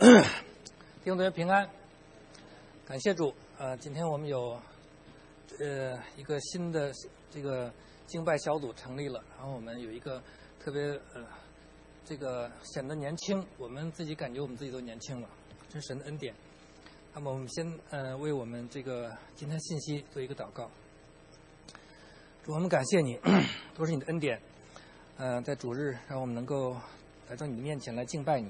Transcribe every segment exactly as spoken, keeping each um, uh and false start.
弟兄姊妹平安，感谢主。呃，今天我们有呃一个新的这个敬拜小组成立了，然后我们有一个特别呃这个显得年轻，我们自己感觉我们自己都年轻了，真神的恩典。那么我们先呃为我们这个今天信息做一个祷告。主，我们感谢你，都是你的恩典。呃，在主日让我们能够来到你的面前来敬拜你。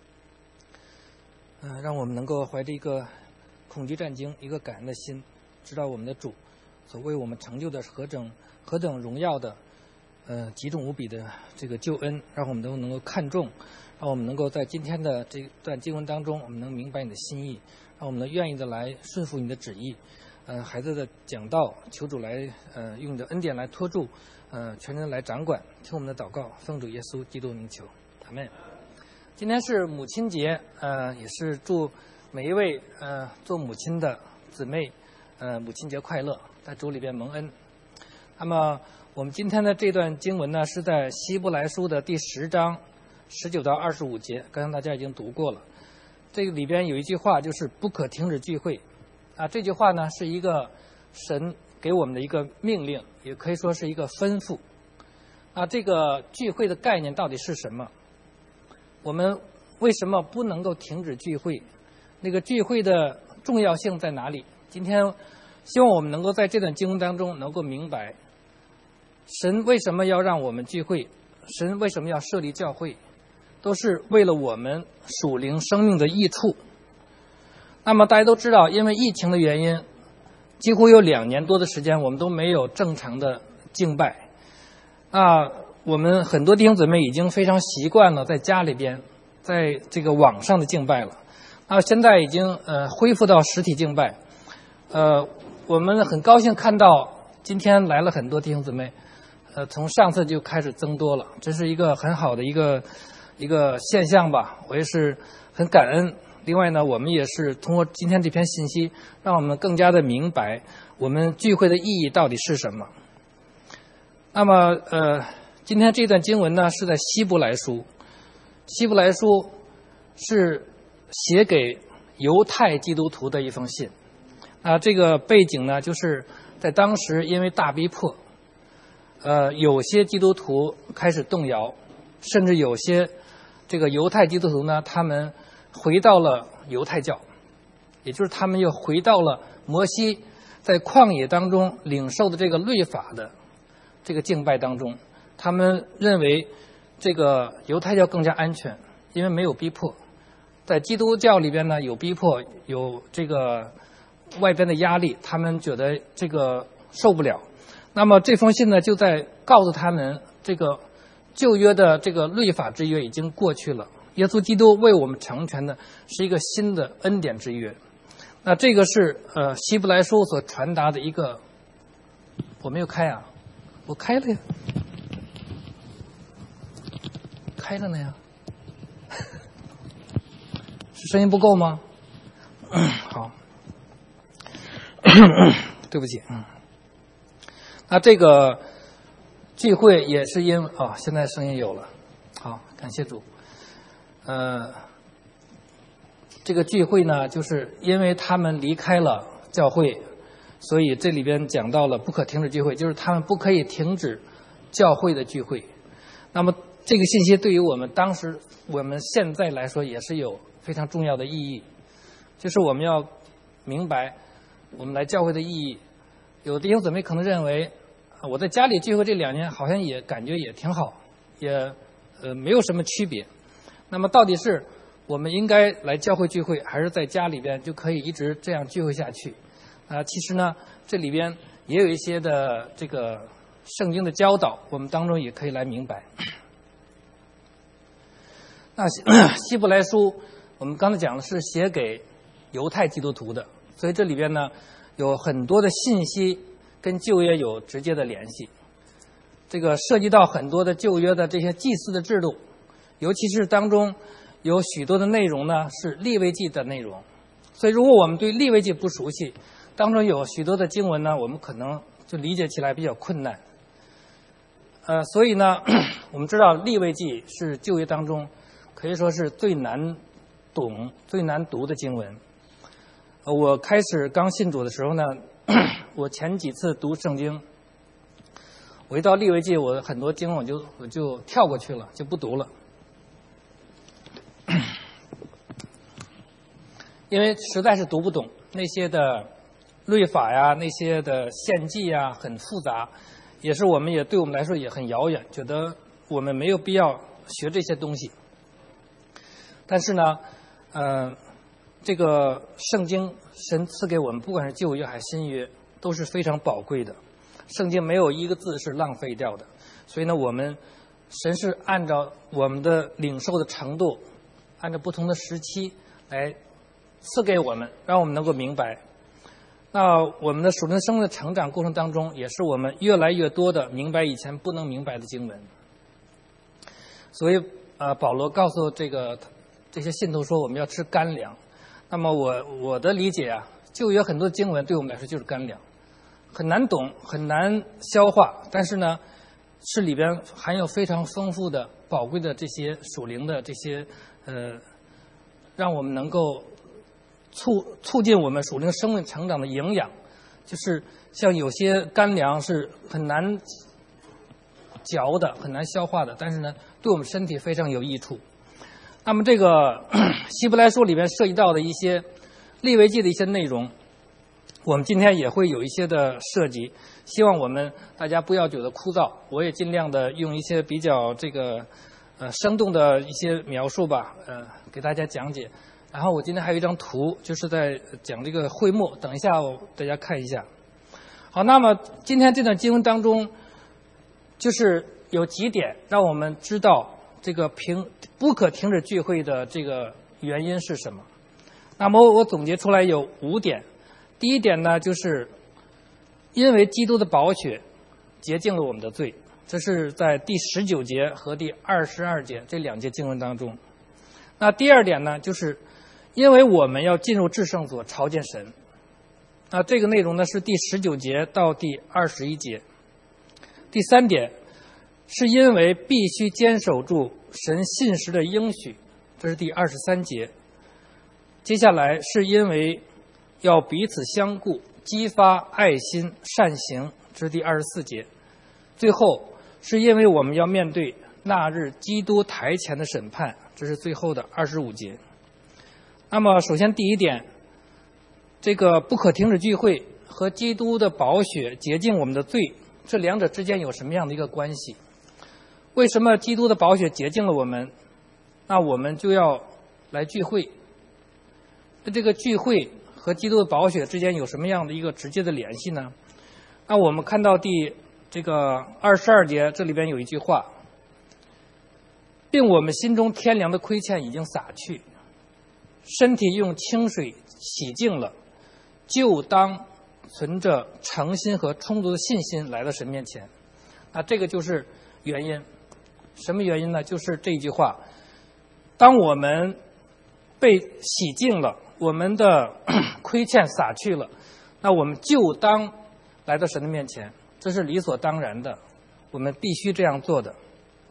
嗯、呃，让我们能够怀着一个恐惧战惊、一个感恩的心，知道我们的主所为我们成就的何等何等荣耀的，呃，极重无比的这个救恩，让我们都能够看重，让我们能够在今天的这段经文当中，我们能明白你的心意，让我们能愿意的来顺服你的旨意。呃，孩子的讲道，求主来呃用你的恩典来托住，呃，全人来掌管，听我们的祷告，奉主耶稣基督名求，阿们。今天是母亲节，呃，也是祝每一位呃做母亲的姊妹，呃，母亲节快乐，在主里边蒙恩。那么我们今天的这段经文呢，是在希伯来书的第十章十九到二十五节，刚才大家已经读过了。这个里边有一句话，就是不可停止聚会。啊，这句话呢是一个神给我们的一个命令，也可以说是一个吩咐。啊，这个聚会的概念到底是什么？我们为什么不能够停止聚会？那个聚会的重要性在哪里？今天希望我们能够在这段经文当中能够明白，神为什么要让我们聚会，神为什么要设立教会，都是为了我们属灵生命的益处。那么大家都知道，因为疫情的原因，几乎有两年多的时间我们都没有正常的敬拜。啊，我们很多弟兄姊妹已经非常习惯了在家里边，在这个网上的敬拜了。啊，现在已经呃恢复到实体敬拜。呃，我们很高兴看到今天来了很多弟兄姊妹，呃，从上次就开始增多了，这是一个很好的一个一个现象吧，我也是很感恩。另外呢，我们也是通过今天这篇信息，让我们更加的明白我们聚会的意义到底是什么。那么，呃，今天这段经文呢是在希伯来书，希伯来书是写给犹太基督徒的一封信。啊，这个背景呢，就是在当时因为大逼迫，呃，有些基督徒开始动摇，甚至有些这个犹太基督徒呢，他们回到了犹太教，也就是他们又回到了摩西在旷野当中领受的这个律法的这个敬拜当中。他们认为这个犹太教更加安全，因为没有逼迫。在基督教里边呢，有逼迫，有这个外边的压力，他们觉得这个受不了。那么这封信呢，就在告诉他们，这个旧约的这个律法之约已经过去了，耶稣基督为我们成全的是一个新的恩典之约。那这个是呃希伯来书所传达的一个，我没有开啊，我开了呀，开了呢呀，是声音不够吗？好，对不起，嗯，那这个聚会也是因啊、哦，现在声音有了，好，感谢主。呃，这个聚会呢，就是因为他们离开了教会，所以这里边讲到了不可停止聚会，就是他们不可以停止教会的聚会。那么这个信息对于我们当时、我们现在来说也是有非常重要的意义，就是我们要明白我们来教会的意义。有的弟兄姊妹可能认为，我在家里聚会这两年好像也感觉也挺好，也呃没有什么区别。那么到底是我们应该来教会聚会，还是在家里边就可以一直这样聚会下去？啊、呃，其实呢，这里边也有一些的这个圣经的教导，我们当中也可以来明白。那希伯来书，我们刚才讲的是写给犹太基督徒的，所以这里边呢有很多的信息跟旧约有直接的联系。这个涉及到很多的旧约的这些祭祀的制度。尤其是当中有许多的内容呢是利未记的内容，所以如果我们对利未记不熟悉，当中有许多的经文呢，我们可能就理解起来比较困难。呃，所以呢，我们知道利未记是旧约当中可以说是最难懂、最难读的经文。呃，我开始刚信主的时候呢，我前几次读圣经，我一到利未记，我很多经文我就我就跳过去了，就不读了，因为实在是读不懂那些的律法呀，那些的献祭呀，很复杂，也是我们也对我们来说也很遥远，觉得我们没有必要学这些东西。但是呢，呃，这个圣经神赐给我们，不管是旧约还是新约，都是非常宝贵的。圣经没有一个字是浪费掉的，所以呢，我们神是按照我们的领受的程度，按照不同的时期来赐给我们，让我们能够明白。那我们的属灵生命的成长过程当中，也是我们越来越多的明白以前不能明白的经文。所以，呃，保罗告诉这个这些信徒说，我们要吃干粮。那么我我的理解啊，旧约很多经文对我们来说就是干粮，很难懂，很难消化，但是呢，是里边含有非常丰富的、宝贵的这些属灵的这些呃，让我们能够促促进我们属灵生命成长的营养。就是像有些干粮是很难嚼的、很难消化的，但是呢，对我们身体非常有益处。那么这个希伯来书里面涉及到的一些利未记的一些内容，我们今天也会有一些的涉及，希望我们大家不要觉得枯燥，我也尽量的用一些比较这个呃生动的一些描述吧，呃给大家讲解。然后我今天还有一张图，就是在讲这个会幕，等一下我大家看一下。好，那么今天这段经文当中，就是有几点让我们知道这个平不可停止聚会的这个原因是什么。那么我总结出来有五点。第一点呢，就是因为基督的宝血洁净了我们的罪，这是在第十九节和第二十二节这两节经文当中。那第二点呢，就是因为我们要进入至圣所朝见神。那这个内容呢是第十九节到第二十一节。第三点，是因为必须坚守住神信实的应许，这是第二十三节。接下来是因为要彼此相顾，激发爱心善行，这是第二十四节。最后是因为我们要面对那日基督台前的审判，这是最后的二十五节。那么首先第一点，这个不可停止聚会和基督的宝血洁净我们的罪，这两者之间有什么样的一个关系？为什么基督的宝血洁净了我们，那我们就要来聚会？那这个聚会和基督的宝血之间有什么样的一个直接的联系呢？那我们看到第这个二十二节，这里边有一句话，并我们心中天良的亏欠已经洒去，身体用清水洗净了，就当存着诚心和充足的信心来到神面前。那这个就是原因。什么原因呢？就是这句话，当我们被洗净了，我们的亏欠洒去了，那我们就当来到神的面前，这是理所当然的，我们必须这样做的。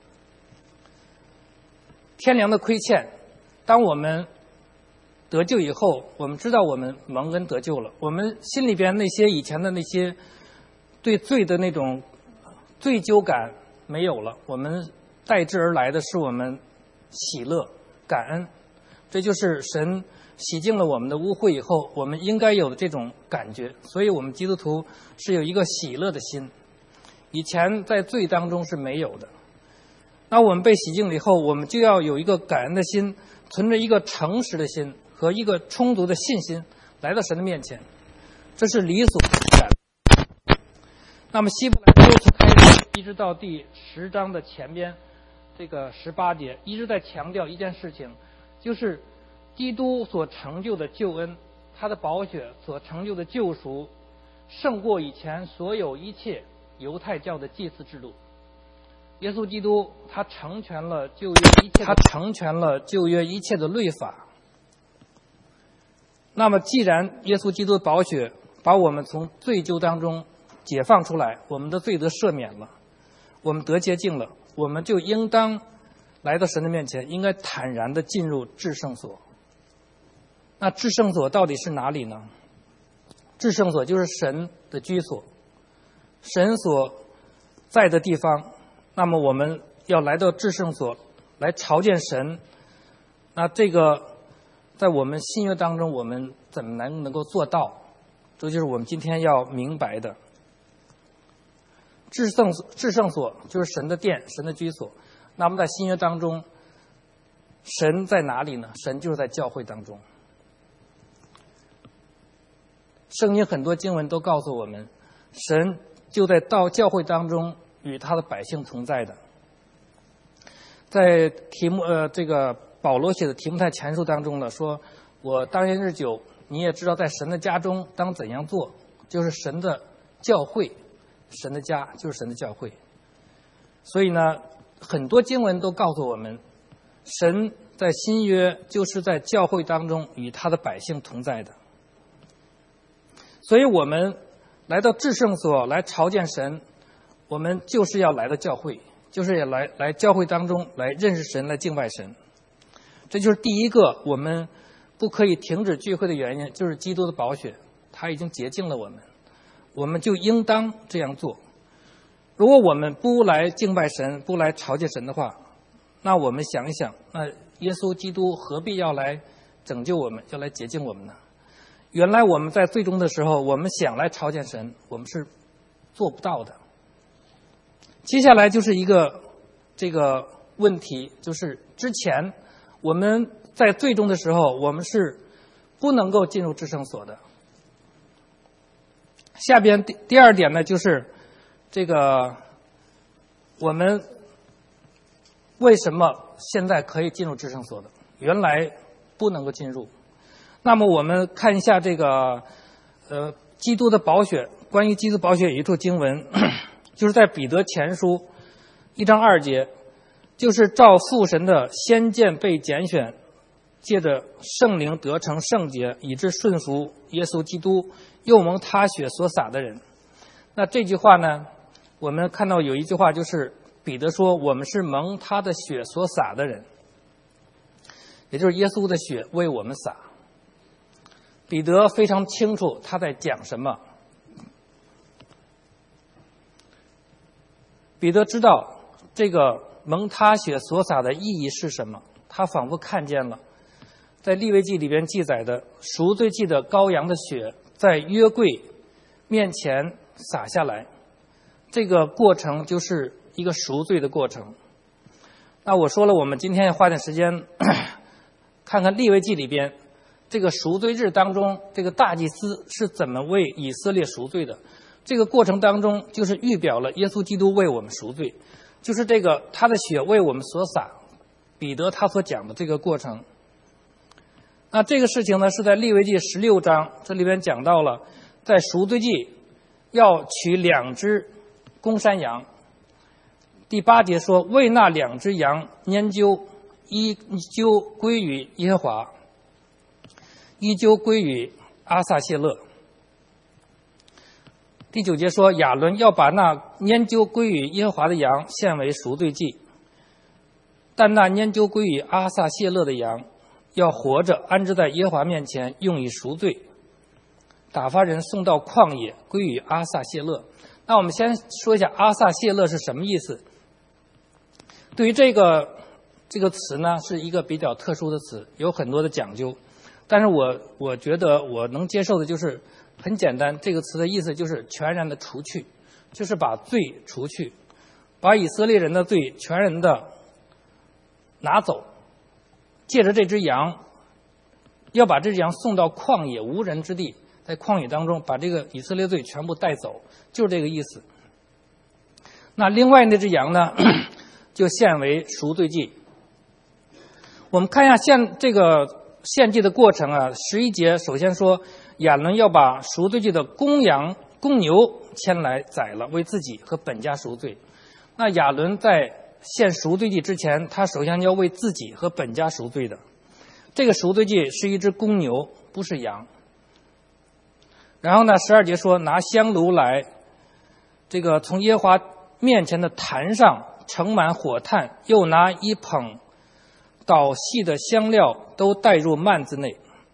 天良的亏欠，当我们得救以后，我们知道我们蒙恩得救了，我们心里边那些以前的那些对罪的那种罪疚感没有了，我们代之而来的是我们喜乐感恩，这就是神洗净了我们的污秽以后我们应该有的这种感觉。所以我们基督徒是有一个喜乐的心，以前在罪当中是没有的。那我们被洗净了以后，我们就要有一个感恩的心，存着一个诚实的心和一个充足的信心来到神的面前，这是理所当然。那么希伯来书从开始一直到第十章的前边这个十八节，一直在强调一件事情，就是基督所成就的救恩，他的宝血所成就的救赎，胜过以前所有一切犹太教的祭祀制度。耶稣基督他成全了旧约一切的他成全了旧约一切的律法。那么既然耶稣基督的宝血把我们从罪疚当中解放出来，我们的罪得赦免了，我们得洁净了，我们就应当来到神的面前，应该坦然地进入至圣所。 那至圣所到底是哪里呢？至圣所就是神的居所，神所在的地方。那么我们要来到至圣所来朝见神，那这个在我们新约当中我们怎么能能够做到？这就是我们今天要明白的。至圣至圣所就是神的殿，神的居所。那么在新约当中，神在哪里呢？神就是在教会当中。圣经很多经文都告诉我们，神就在到教会当中与他的百姓同在的。在提摩呃这个保罗写的提摩太前书当中呢，说我当年日久，你也知道在神的家中当怎样做，就是神的教会，神的家就是神的教会。所以呢，很多经文都告诉我们，神在新约就是在教会当中与他的百姓同在的。所以我们来到至圣所来朝见神，我们就是要来到教会，就是要来来教会当中来认识神，来敬拜神。这就是第一个我们不可以停止聚会的原因，就是基督的宝血，他已经洁净了我们，我们就应当这样做。如果我们不来敬拜神，不来朝见神的话，那我们想一想，那耶稣基督何必要来拯救我们，要来洁净我们呢？原来我们在最终的时候，我们想来朝见神，我们是做不到的。接下来就是一个这个问题，就是之前我们在最终的时候，我们是不能够进入至圣所的。下边第第二点呢，就是这个我们为什么现在可以进入至圣所的，原来不能够进入。那么我们看一下这个呃基督的宝血，关于基督宝血有一处经文，就是在彼得前书一章二节，就是照父神的先见被拣选，借着圣灵得成圣洁，以致顺服耶稣基督，又蒙他血所洒的人。那这句话呢，我们看到有一句话，就是彼得说我们是蒙他的血所洒的人，也就是耶稣的血为我们洒。彼得非常清楚他在讲什么。彼得知道这个蒙他血所洒的意义是什么，他仿佛看见了在利未记里边记载的赎罪祭的羔羊的血在约柜面前洒下来，这个过程就是一个赎罪的过程。那我说了，我们今天要花点时间看看利未记里边这个赎罪日当中，这个大祭司是怎么为以色列赎罪的。这个过程当中就是预表了耶稣基督为我们赎罪，就是这个他的血为我们所洒，彼得他所讲的这个过程。那这个事情呢，是在利未记十六章，这里边讲到了在赎罪祭要取两只公山羊。第八节说，为那两只羊拈阄，一阄归于耶和华，一阄归于阿撒谢勒。第九节说，亚伦要把那拈阄归于耶和华的羊献为赎罪祭，但那拈阄归于阿撒谢勒的羊要活着安置在耶和华面前，用以赎罪。打发人送到旷野，归于阿撒谢勒。那我们先说一下阿撒谢勒是什么意思。对于这个这个词呢，是一个比较特殊的词，有很多的讲究。但是我我觉得我能接受的就是很简单，这个词的意思就是全然的除去，就是把罪除去，把以色列人的罪全然的拿走，借着这只羊，要把这只羊送到旷野无人之地，在旷野当中把这个以色列罪全部带走，就是这个意思。那另外那只羊呢，就献为赎罪祭。我们看一下献这个献祭的过程啊，十一节首先说亚伦要把赎罪祭的公羊公牛牵来宰了，为自己和本家赎罪。那亚伦在献赎罪祭之前，他首先要为自己和本家赎罪的。这个赎罪祭是一只公牛，不是羊。然后呢，十二节说拿香炉来，这个从耶和华面前的坛上盛满火炭，又拿一捧捣细的香料都带入幔子内。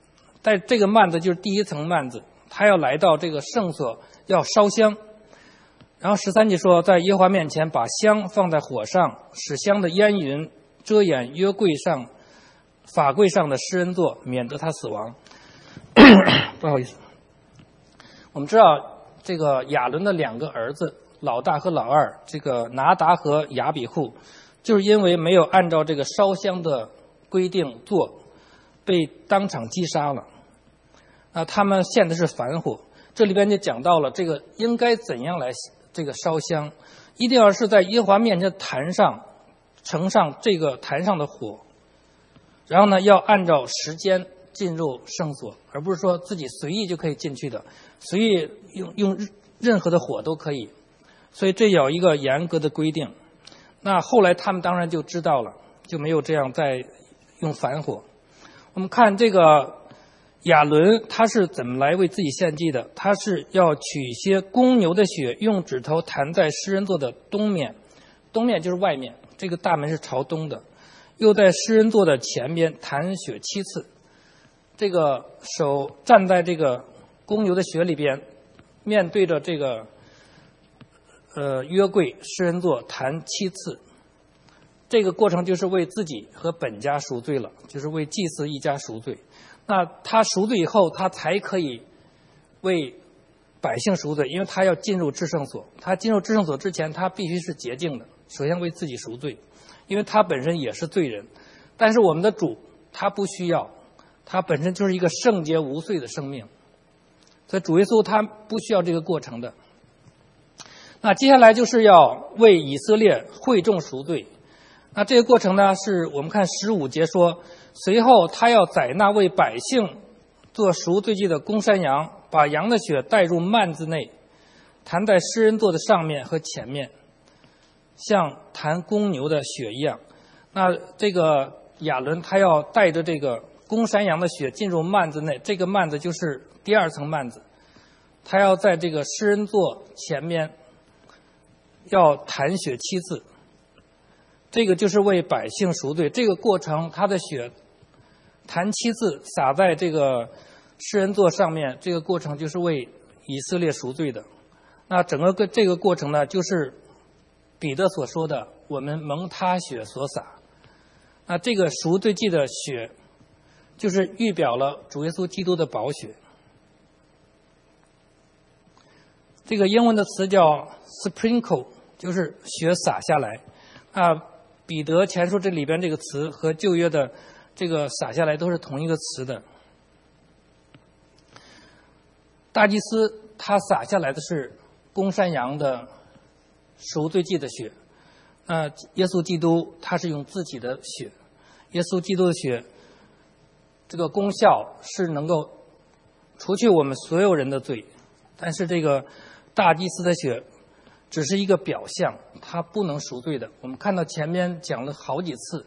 在这个幔子就是第一层幔子，他要来到这个圣所要烧香。然后十三节说，在耶和华面前把香放在火上，使香的烟云遮掩约柜上法柜上的施恩座，免得他死亡。不好意思，我们知道这个亚伦的两个儿子老大和老二，这个拿达和亚比户，就是因为没有按照这个烧香的规定做，被当场击杀了。啊，他们献的是反火，这里边就讲到了这个应该怎样来这个烧香，一定要是在耶和华面前的坛上盛上这个坛上的火，然后呢要按照时间进入圣所，而不是说自己随意就可以进去的，随意用用任何的火都可以，所以这有一个严格的规定。那后来他们当然就知道了，就没有这样再用反火。我们看这个亚伦他是怎么来为自己献祭的，他是要取一些公牛的血，用指头弹在施恩座的东面，东面就是外面，这个大门是朝东的，又在施恩座的前边弹血七次，这个手站在这个公牛的血里边，面对着这个呃约柜施恩座弹七次，这个过程就是为自己和本家赎罪了，就是为祭司一家赎罪。那他赎罪以后，他才可以为百姓赎罪，因为他要进入至圣所。他进入至圣所之前，他必须是洁净的，首先为自己赎罪，因为他本身也是罪人。但是我们的主他不需要，他本身就是一个圣洁无罪的生命，所以主耶稣他不需要这个过程的。那接下来就是要为以色列会众赎罪。那这个过程呢，是我们看十五节说，随后他要宰那为百姓做赎罪祭的公山羊，把羊的血带入幔子内，弹在施恩座的上面和前面，像弹公牛的血一样。那这个亚伦他要带着这个公山羊的血进入幔子内，这个幔子就是第二层幔子，他要在这个施恩座前面要弹血七次，这个就是为百姓赎罪。这个过程他的血弹七次洒在这个施恩座上面，这个过程就是为以色列赎罪的。那整个个这个过程呢，就是彼得所说的我们蒙他血所洒。那这个赎罪祭的血就是预表了主耶稣基督的宝血。这个英文的词叫 sprinkle， 就是血洒下来。啊，彼得前书这里边这个词和旧约的这个洒下来都是同一个词的。大祭司他洒下来的是公山羊的赎罪祭的血，那耶稣基督他是用自己的血，耶稣基督的血这个功效是能够除去我们所有人的罪，但是这个大祭司的血只是一个表象，它不能赎罪的。我们看到前面讲了好几次，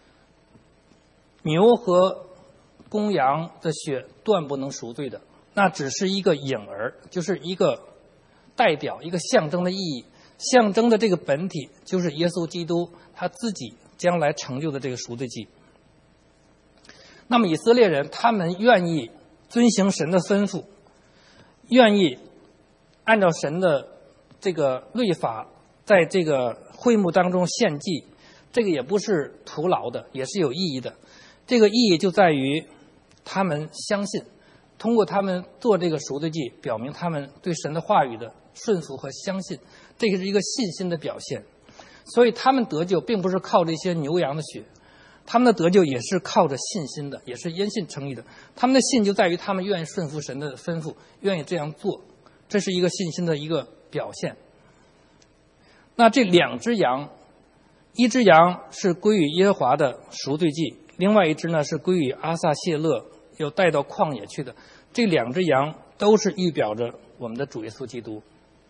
牛和公羊的血断不能赎罪的，那只是一个影儿，就是一个代表，一个象征的意义，象征的这个本体就是耶稣基督他自己将来成就的这个赎罪祭。那么以色列人他们愿意遵行神的吩咐，愿意按照神的这个律法在这个会幕当中献祭，这个也不是徒劳的，也是有意义的。这个意义就在于他们相信，通过他们做这个赎罪祭，表明他们对神的话语的顺服和相信，这个是一个信心的表现。所以他们得救并不是靠这些牛羊的血，他们的得救也是靠着信心的，也是因信称义的。他们的信就在于他们愿意顺服神的吩咐，愿意这样做，这是一个信心的一个表现。那这两只羊，一只羊是归于耶和华的赎罪祭，另外一只呢是归于阿撒谢勒，要带到旷野去的。这两只羊都是预表着我们的主耶稣基督。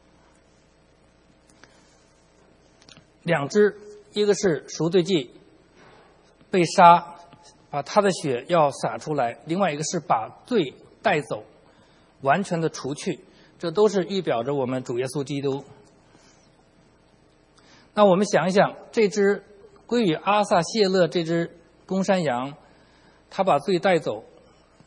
两只，一个是赎罪祭被杀，把他的血要洒出来，另外一个是把罪带走，完全的除去，这都是预表着我们主耶稣基督。那我们想一想，这只归于阿撒谢勒这只公山羊，他把罪带走，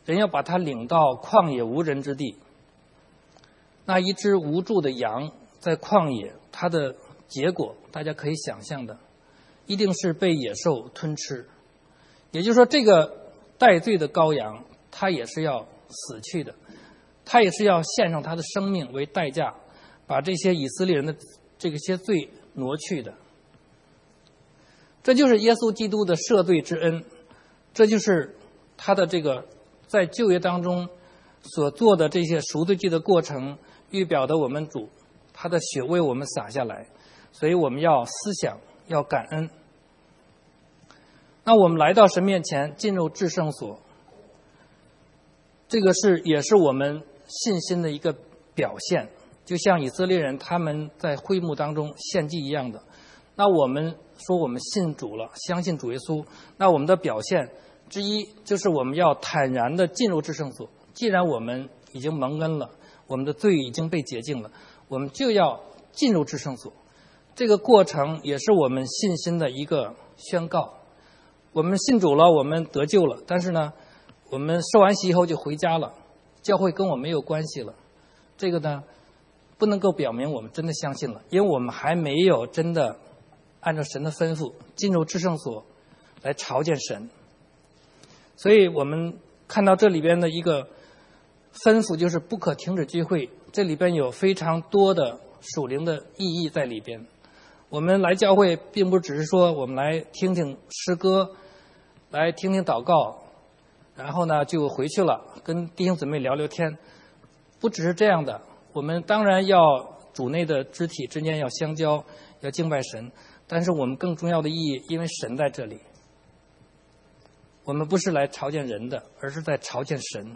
人要把他领到旷野无人之地。那一只无助的羊在旷野，它的结果大家可以想象的，一定是被野兽吞吃。也就是说，这个代罪的羔羊，它也是要死去的，它也是要献上他的生命为代价，把这些以色列人的这些罪挪去的。这就是耶稣基督的赦罪之恩，这就是他的这个在旧约当中所做的这些赎罪祭的过程，预表的我们主他的血为我们洒下来，所以我们要思想，要感恩。那我们来到神面前，进入至圣所，这个是也是我们信心的一个表现，就像以色列人他们在会幕当中献祭一样的。那我们说我们信主了，相信主耶稣，那我们的表现之一就是我们要坦然地进入至圣所。既然我们已经蒙恩了，我们的罪已经被洁净了，我们就要进入至圣所。这个过程也是我们信心的一个宣告。我们信主了，我们得救了，但是呢，我们受完洗以后就回家了，教会跟我没有关系了。这个呢，不能够表明我们真的相信了，因为我们还没有真的按照神的吩咐进入至圣所来朝见神。所以我们看到这里边的一个吩咐，就是不可停止聚会，这里边有非常多的属灵的意义在里边。我们来教会并不只是说我们来听听诗歌，来听听祷告，然后呢就回去了，跟弟兄姊妹聊聊天，不只是这样的。我们当然要主内的肢体之间要相交，要敬拜神，但是我们更重要的意义，因为神在这里，我们不是来朝见人的，而是在朝见神。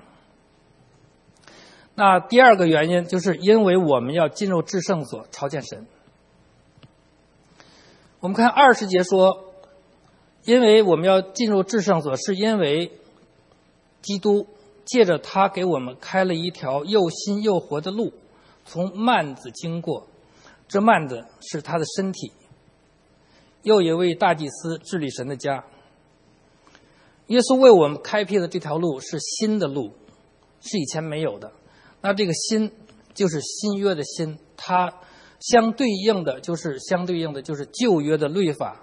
那第二个原因就是因为我们要进入至圣所朝见神。我们看二十节说，因为我们要进入至圣所，是因为基督借着他给我们开了一条又新又活的路，从幔子经过，这幔子是他的身体，又一位大祭司治理神的家。耶稣为我们开辟的这条路是新的路，是以前没有的。那这个新就是新约的新，它相对应的就是相对应的就是旧约的律法，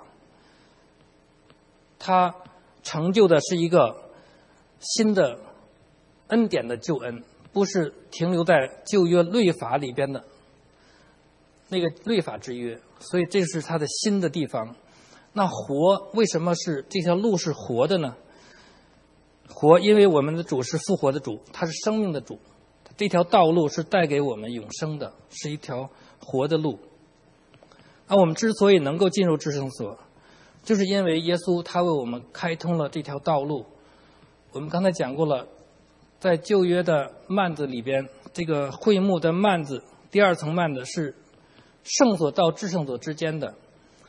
它成就的是一个新的恩典的救恩，不是停留在旧约律法里边的那个律法之约，所以这是它的新的地方。那活为什么是这条路是活的呢？活，因为我们的主是复活的主，他是生命的主，这条道路是带给我们永生的，是一条活的路。而我们之所以能够进入至圣所，就是因为耶稣他为我们开通了这条道路。我们刚才讲过了，在旧约的幔子里边，这个会幕的幔子，第二层幔子是圣所到至圣所之间的，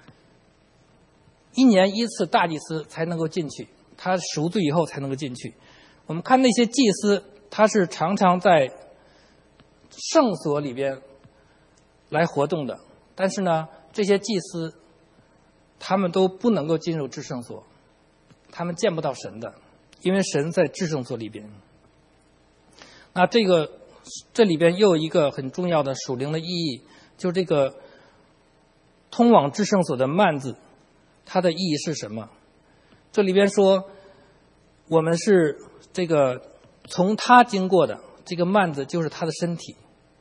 一年一次大祭司才能够进去，他赎罪以后才能够进去。我们看那些祭司，他是常常在圣所里边来活动的，但是呢，这些祭司他们都不能够进入至圣所，他们见不到神的，因为神在至圣所里边。那这个这里边又有一个很重要的属灵的意义，就是这个通往至圣所的幔子，它的意义是什么？这里边说我们是这个从他经过的，这个幔子就是他的身体。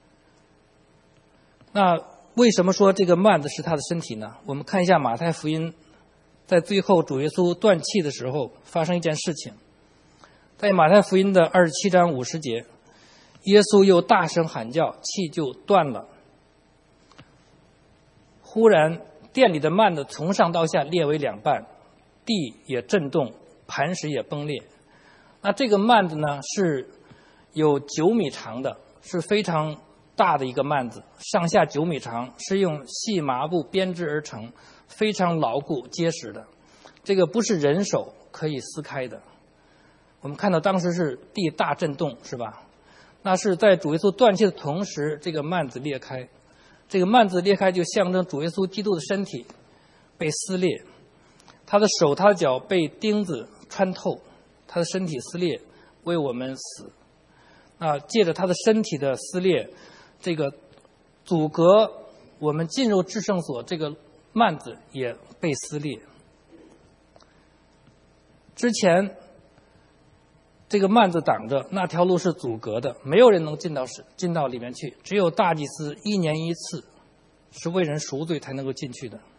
那为什么说这个幔子是他的身体呢？我们看一下马太福音，在最后主耶稣断气的时候发生一件事情。在马太福音的二十七章五十节，耶稣又大声喊叫，气就断了。忽然殿里的幔子从上到下裂为两半，地也震动，磐石也崩裂。那这个幔子呢，是有九米长的，是非常大的一个幔子，上下九米长，是用细麻布编织而成，非常牢固结实的。这个不是人手可以撕开的。我们看到当时是地大震动，是吧？那是在主耶稣断气的同时，这个幔子裂开。这个幔子裂开就象征主耶稣基督的身体被撕裂，他的手他的脚被钉子穿透，他的身体撕裂， 为我们死。啊，借着他的身体的撕裂，这个阻隔我们进入至圣所，这个幔子也被撕裂。之前这个幔子挡着，那条路是阻隔的，没有人能进到进到里面去，只有大祭司一年一次是为人赎罪才能够进去的。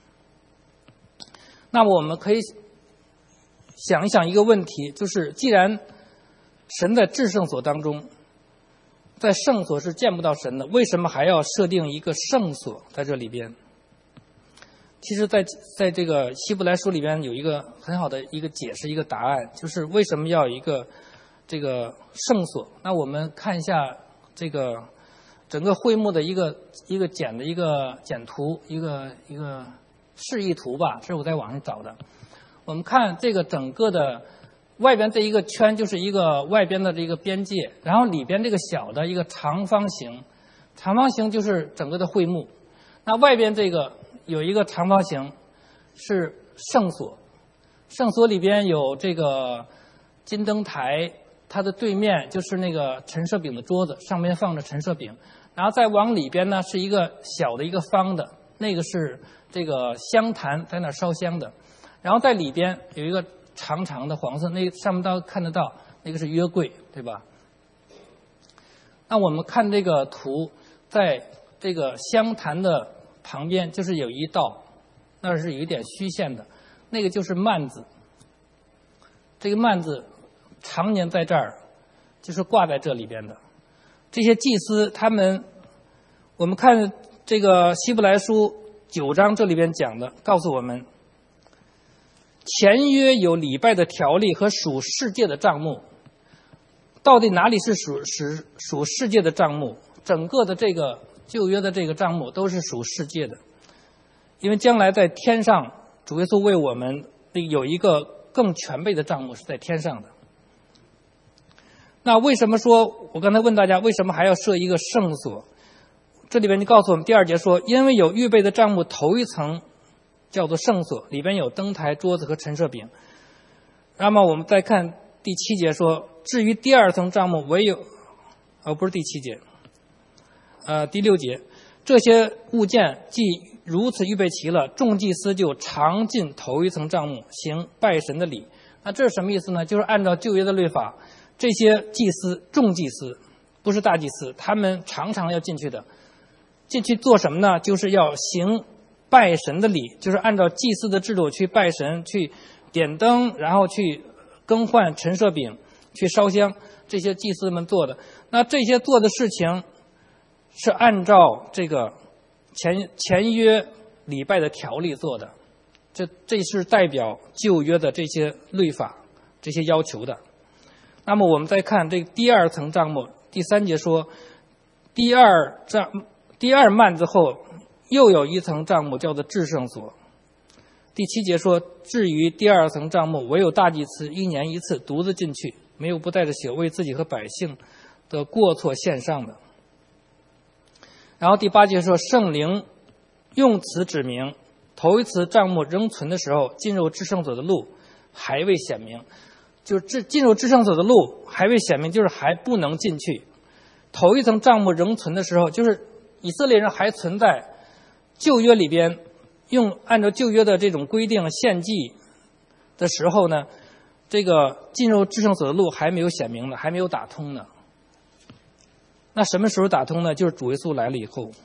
那么我们可以想一想一个问题，就是既然神在至圣所当中，在圣所是见不到神的，为什么还要设定一个圣所在这里边？其实在在这个希伯来书里边有一个很好的一个解释，一个答案，就是为什么要有一个这个圣所。那我们看一下这个整个会幕的一个一个简的一个简图，一个一个示意图吧，这是我在网上找的。我们看这个整个的外边这一个圈就是一个外边的这个边界，然后里边这个小的一个长方形，长方形就是整个的会幕。那外边这个有一个长方形是圣所，圣所里边有这个金灯台，它的对面就是那个陈设饼的桌子，上面放着陈设饼，然后再往里边呢是一个小的一个方的，那个是这个香坛，在那烧香的，然后在里边有一个长长的黄色，那上面都看得到，那个是约柜，对吧？那我们看这个图，在这个香坛的旁边就是有一道，那是有一点虚线的，那个就是幔子。这个幔子常年在这儿，就是挂在这里边的。这些祭司他们，我们看这个希伯来书九章这里边讲的，告诉我们，前约有礼拜的条例和属世界的账目。到底哪里是属属属世界的账目？整个的这个旧约的这个账目都是属世界的，因为将来在天上，主耶稣为我们有一个更全备的账目是在天上的。那为什么说，我刚才问大家为什么还要设一个圣所？这里边就告诉我们第二节说，因为有预备的账目，头一层叫做圣所，里边有灯台、桌子和陈设饼。那么我们再看第七节说，至于第二层账目，唯有，呃，不是第七节，呃，第六节，这些物件既如此预备齐了，众祭司就常进头一层帐幕，行拜神的礼。那这是什么意思呢？就是按照旧约的律法，这些祭司，众祭司，不是大祭司，他们常常要进去的。进去做什么呢？就是要行拜神的礼，就是按照祭司的制度去拜神，去点灯，然后去更换陈设饼，去烧香，这些祭司们做的。那这些做的事情是按照这个前前约礼拜的条例做的，这这是代表旧约的这些律法，这些要求的。那么我们再看这第二层帐幕，第三节说，第二帐第二幔子后又有一层帐幕，叫做至圣所。第七节说，至于第二层帐幕，唯有大祭司一年一次独自进去，没有不带着血为自己和百姓的过错献上的。然后第八节说，圣灵用词指明，头一次帐幕仍存的时候，进入至圣所的路还未显明。就是进入至圣所的路还未显明，就是还不能进去。头一层帐幕仍存的时候，就是以色列人还存在旧约里边，用按照旧约的这种规定献祭的时候呢，这个进入至圣所的路还没有显明呢，还没有打通呢。那什么时候打通呢？就是主耶稣来了以后。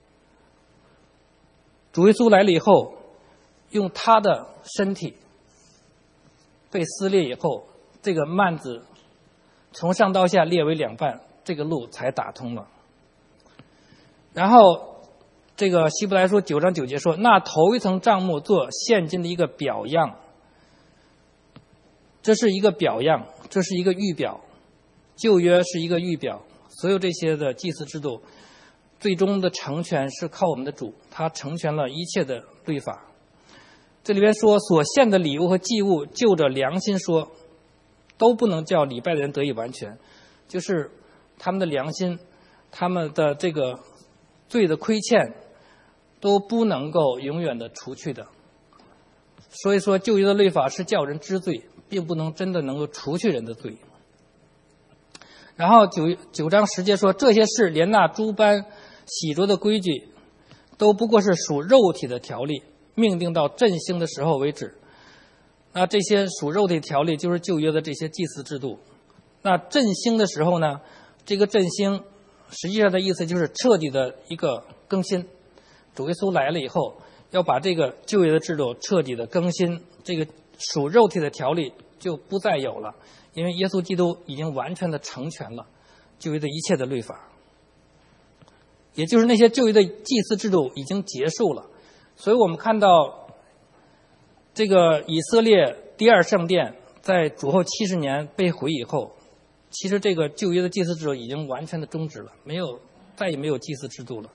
主耶稣来了以后，用他的身体被撕裂以后，这个幔子从上到下裂为两半，这个路才打通了。然后这个希伯来书九章九节说，那头一层帐幕做现今的一个表样，这是一个表样，这是一个预表，旧约是一个预表，所有这些的祭祀制度最终的成全是靠我们的主，他成全了一切的律法。这里边说，所献的礼物和祭物就着良心说，都不能叫礼拜的人得以完全，就是他们的良心，他们的这个罪的亏欠都不能够永远的除去的。所以说旧约的律法是叫人知罪，并不能真的能够除去人的罪。 然后九九章十节说，这些事连那诸般洗濯的规矩，都不过是属肉体的条例，命定到振兴的时候为止。那这些属肉体条例就是旧约的这些祭祀制度。那振兴的时候呢，这个振兴实际上的意思就是彻底的一个更新。主耶稣来了以后，要把这个旧约的制度彻底的更新，这个属肉体的条例就不再有了，因为耶稣基督已经完全的成全了旧约的一切的律法，也就是那些旧约的祭祀制度已经结束了。所以我们看到这个以色列第二圣殿在主后七十年被毁以后，其实这个旧约的祭祀制度已经完全的终止了，没有再也没有祭祀制度了。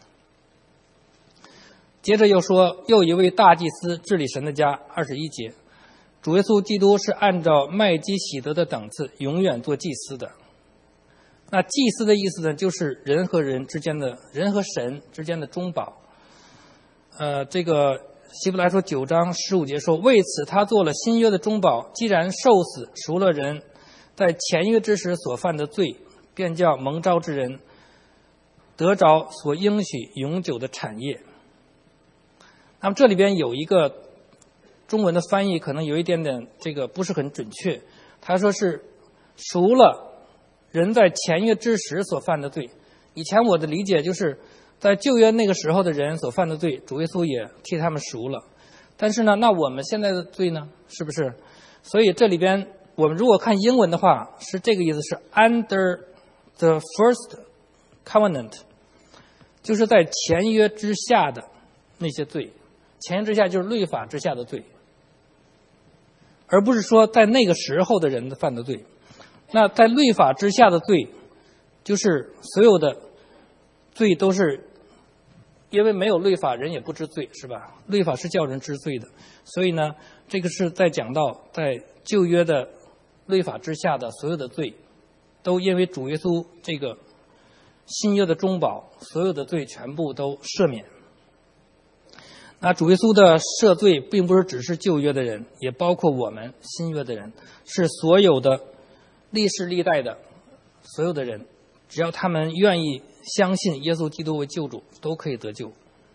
接着又说，又一位大祭司治理神的家，二十一节，主耶稣基督是按照麦基洗德的等次永远做祭司的。那祭司的意思呢，就是人和人之间的人和神之间的中保。呃，这个希伯来书九章十五节说，为此他做了新约的中保，既然受死赎了人在前约之时所犯的罪，便叫蒙召之人得着所应许永久的产业。那么这里边有一个中文的翻译可能有一点点这个不是很准确，他说是赎了人在前约之时所犯的罪。以前我的理解就是在旧约那个时候的人所犯的罪，主耶稣也替他们赎了。但是呢，那我们现在的罪呢，是不是？所以这里边我们如果看英文的话，是这个意思，是 under the first covenant， 就是在前约之下的那些罪。前约之下就是律法之下的罪，而不是说在那个时候的人犯的罪。那在律法之下的罪，就是所有的罪都是因为没有律法，人也不知罪，是吧？律法是叫人知罪的，所以呢，这个是在讲到在旧约的律法之下的所有的罪，都因为主耶稣这个新约的中保，所有的罪全部都赦免。那主耶稣的赦罪并不是只是旧约的人，也包括我们新约的人，是所有的历世历代的所有的人，只要他们愿意相信耶稣基督为救主，都可以得救。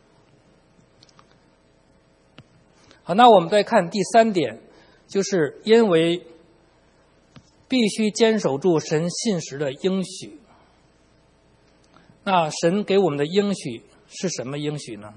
好，那我们再看第三点，就是因为必须坚守住神信实的应许。那神给我们的应许是什么应许呢？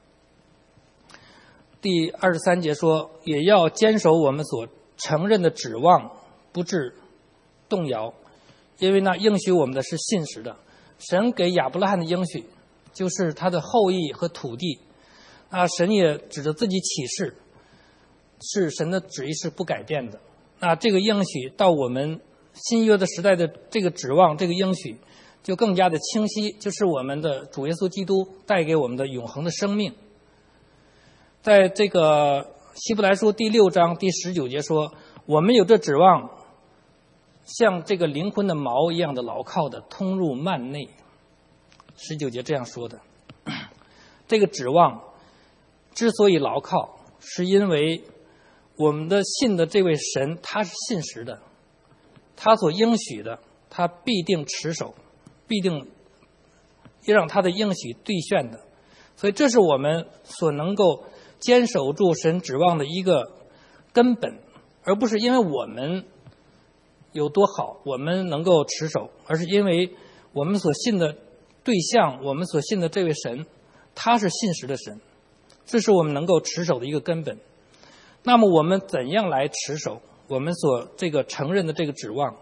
第二十三节说，也要坚守我们所承认的指望，不致动摇，因为那应许我们的是信实的。神给亚伯拉罕的应许就是他的后裔和土地，啊，神也指着自己启示，是神的旨意是不改变的。那这个应许到我们新约的时代的这个指望，这个应许就更加的清晰，就是我们的主耶稣基督带给我们的永恒的生命。在这个希伯来书第六章第十九节说，我们有这指望，像这个灵魂的锚一样的牢靠的通入幔内。十九节这样说的。这个指望之所以牢靠，是因为我们的信的这位神他是信实的，他所应许的他必定持守，必定让他的应许兑现的。所以这是我们所能够坚守住神指望的一个根本，而不是因为我们有多好我们能够持守，而是因为我们所信的对象，我们所信的这位神他是信实的神，这是我们能够持守的一个根本。那么我们怎样来持守我们所这个承认的这个指望？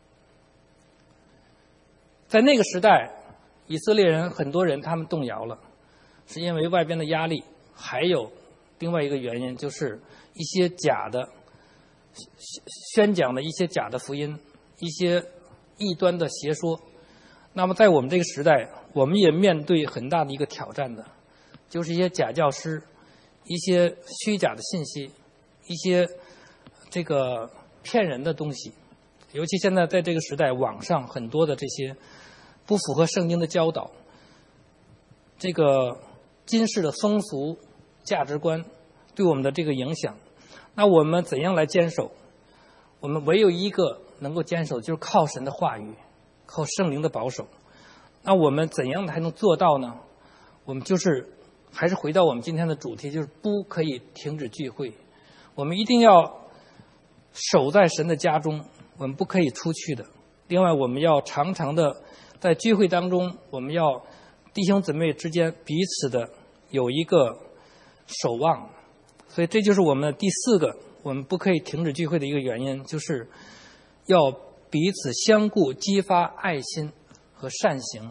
在那个时代，以色列人很多人他们动摇了，是因为外边的压力，还有另外一个原因，就是一些假的宣讲的一些假的福音，一些异端的邪说。那么在我们这个时代，我们也面对很大的一个挑战的，就是一些假教师，一些虚假的信息，一些这个骗人的东西。尤其现在在这个时代，网上很多的这些不符合圣经的教导，这个今世的风俗价值观对我们的这个影响，那我们怎样来坚守？我们唯有一个能够坚守，就是靠神的话语， 靠圣灵的保守。那我们怎样才能做到呢？我们就是还是回到我们今天的主题，就是不可以停止聚会。我们一定要守在神的家中，我们不可以出去的。另外，我们要常常的在聚会当中，我们要弟兄姊妹之间彼此的有一个守望。所以这就是我们第四个我们不可以停止聚会的一个原因，就是要彼此相顾，激发爱心和善行。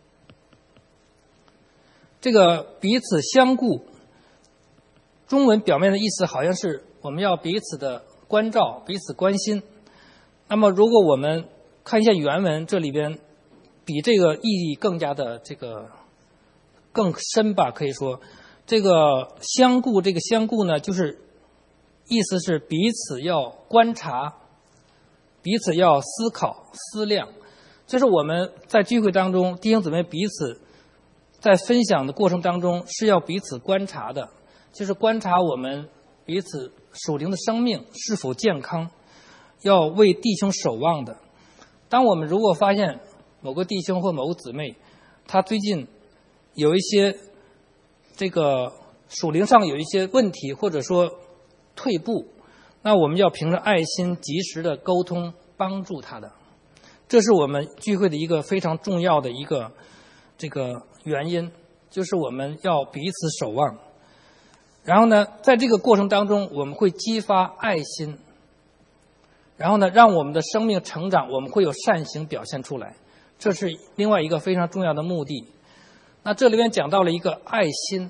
这个彼此相顾，中文表面的意思好像是我们要彼此的关照，彼此关心。那么如果我们看一下原文，这里边比这个意义更加的这个更深吧，可以说这个相顾，这个相顾呢，就是意思是彼此要观察，彼此要思考思量。这是我们在聚会当中弟兄姊妹彼此在分享的过程当中是要彼此观察的，就是观察我们彼此属灵的生命是否健康，要为弟兄守望的。当我们如果发现某个弟兄或某个姊妹他最近有一些这个属灵上有一些问题，或者说退步，那我们要凭着爱心及时的沟通帮助他的。这是我们聚会的一个非常重要的一个这个原因，就是我们要彼此守望。然后呢，在这个过程当中，我们会激发爱心，然后呢，让我们的生命成长，我们会有善行表现出来，这是另外一个非常重要的目的。那这里面讲到了一个爱心，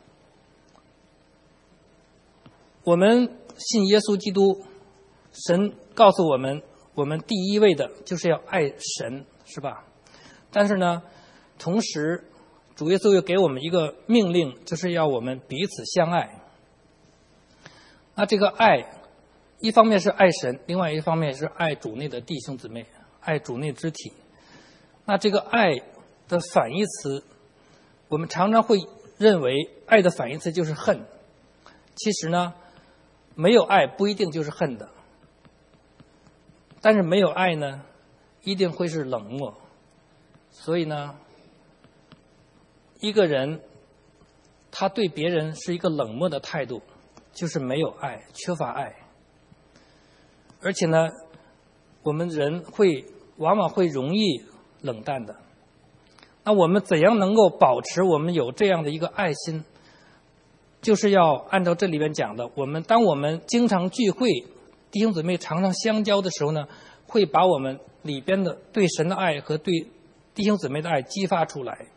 我们信耶稣基督，神告诉我们，我们第一位的就是要爱神，是吧？但是呢，同时主耶稣又给我们一个命令，就是要我们彼此相爱。那这个爱一方面是爱神，另外一方面是爱主内的弟兄姊妹，爱主内肢体。那这个爱的反义词，我们常常会认为爱的反义词就是恨。其实呢，没有爱不一定就是恨的，但是没有爱呢，一定会是冷漠。所以呢，一个人他对别人是一个冷漠的态度，就是没有爱，缺乏爱。而且呢，我们人会往往会容易冷淡的。那我们怎样能够保持我们有这样的一个爱心？就是要按照这里边讲的，我们当我们经常聚会，弟兄姊妹常常相交的时候呢，会把我们里边的对神的爱和对弟兄姊妹的爱激发出来。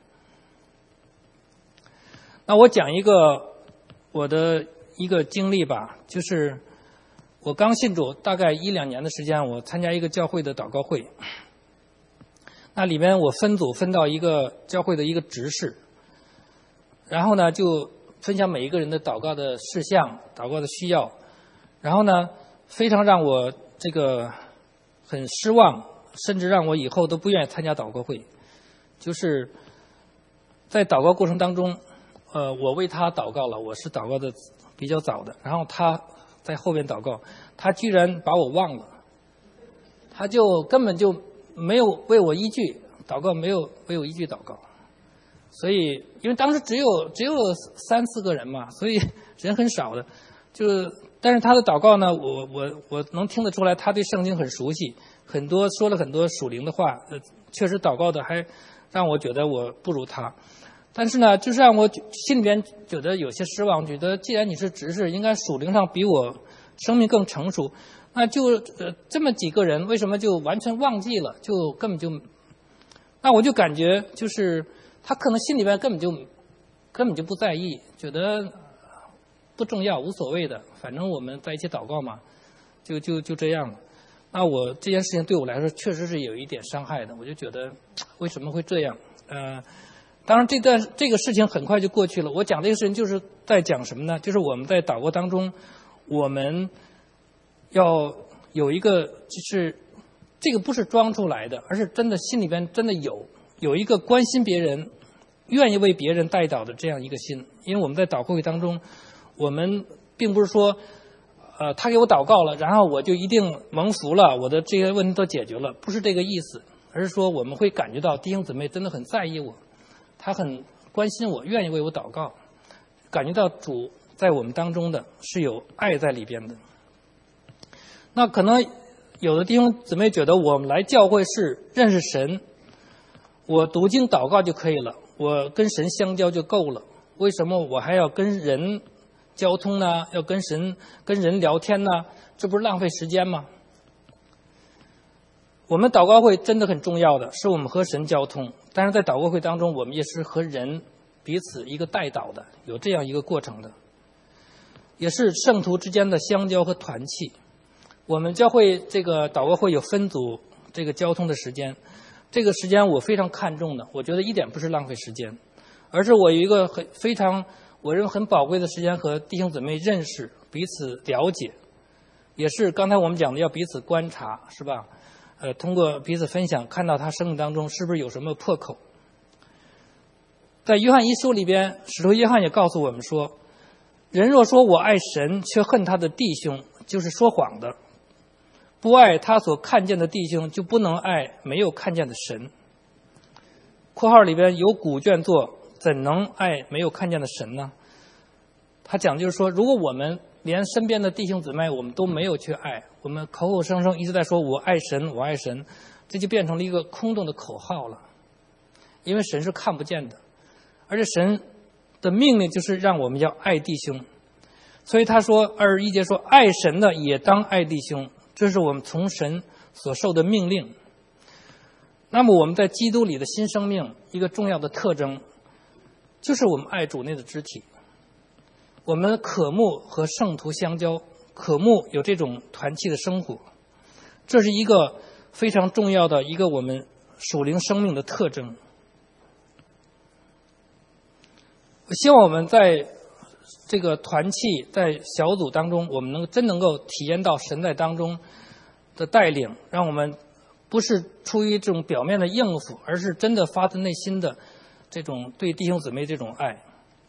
那我讲一个我的一个经历吧，就是我刚信主大概一两年的时间，我参加一个教会的祷告会。那里面我分组分到一个教会的一个执事，然后呢就分享每一个人的祷告的事项、祷告的需要，然后呢非常让我这个很失望，甚至让我以后都不愿意参加祷告会。就是在祷告过程当中，呃，我为他祷告了，我是祷告的比较早的，然后他在后边祷告，他居然把我忘了，他就根本就没有为我依据祷告，没有为我依据祷告。所以因为当时只有只有三四个人嘛，所以人很少的，就但是他的祷告呢，我我我能听得出来，他对圣经很熟悉，很多说了很多属灵的话，呃，确实祷告的还让我觉得我不如他。但是呢，就是让我心里边觉得有些失望，觉得既然你是执事，应该属灵上比我生命更成熟，那就呃这么几个人，为什么就完全忘记了？就根本就，那我就感觉就是他可能心里边根本就根本就不在意，觉得不重要，无所谓的，反正我们在一起祷告嘛，就就就这样了。那我这件事情对我来说确实是有一点伤害的，我就觉得为什么会这样？呃。当然这段这个事情很快就过去了，我讲这个事情就是在讲什么呢？就是我们在祷告当中，我们要有一个，就是这个不是装出来的，而是真的心里边真的有有一个关心别人，愿意为别人代祷的这样一个心。因为我们在祷告会当中，我们并不是说呃他给我祷告了，然后我就一定蒙福了，我的这些问题都解决了，不是这个意思。 而是说我们会感觉到弟兄姊妹真的很在意我，他很关心我，愿意为我祷告，感觉到主在我们当中的是有爱在里边的。那可能有的弟兄姊妹觉得我们来教会是认识神，我读经祷告就可以了，我跟神相交就够了，为什么我还要跟人交通呢？要跟神跟人聊天呢？这不是浪费时间吗？我们祷告会真的很重要的，是我们和神交通，但是在祷告会当中，我们也是和人彼此一个代祷的，有这样一个过程的，也是圣徒之间的相交和团契。我们教会这个祷告会有分组这个交通的时间，这个时间我非常看重的，我觉得一点不是浪费时间，而是我有一个很非常我认为很宝贵的时间和弟兄姊妹认识，彼此了解，也是刚才我们讲的要彼此观察，是吧？呃，通过彼此分享，看到他生命当中是不是有什么破口。在约翰一书里边，使徒约翰也告诉我们说，人若说我爱神，却恨他的弟兄，就是说谎的。不爱他所看见的弟兄，就不能爱没有看见的神。括号里边有古卷作，怎能爱没有看见的神呢？他讲就是说，如果我们连身边的弟兄姊妹我们都没有去爱，我们口口声声一直在说我爱神我爱神，这就变成了一个空洞的口号了。因为神是看不见的，而且神的命令就是让我们要爱弟兄，所以他说二十一节说，爱神的也当爱弟兄，这是我们从神所受的命令。那么我们在基督里的新生命一个重要的特征，就是我们爱主内的肢体，我们渴慕和圣徒相交，渴慕有这种团契的生活，这是一个非常重要的一个我们属灵生命的特征。我希望我们在这个团契在小组当中，我们能真能够体验到神在当中的带领，让我们不是出于这种表面的应付，而是真的发自内心的这种对弟兄姊妹这种爱。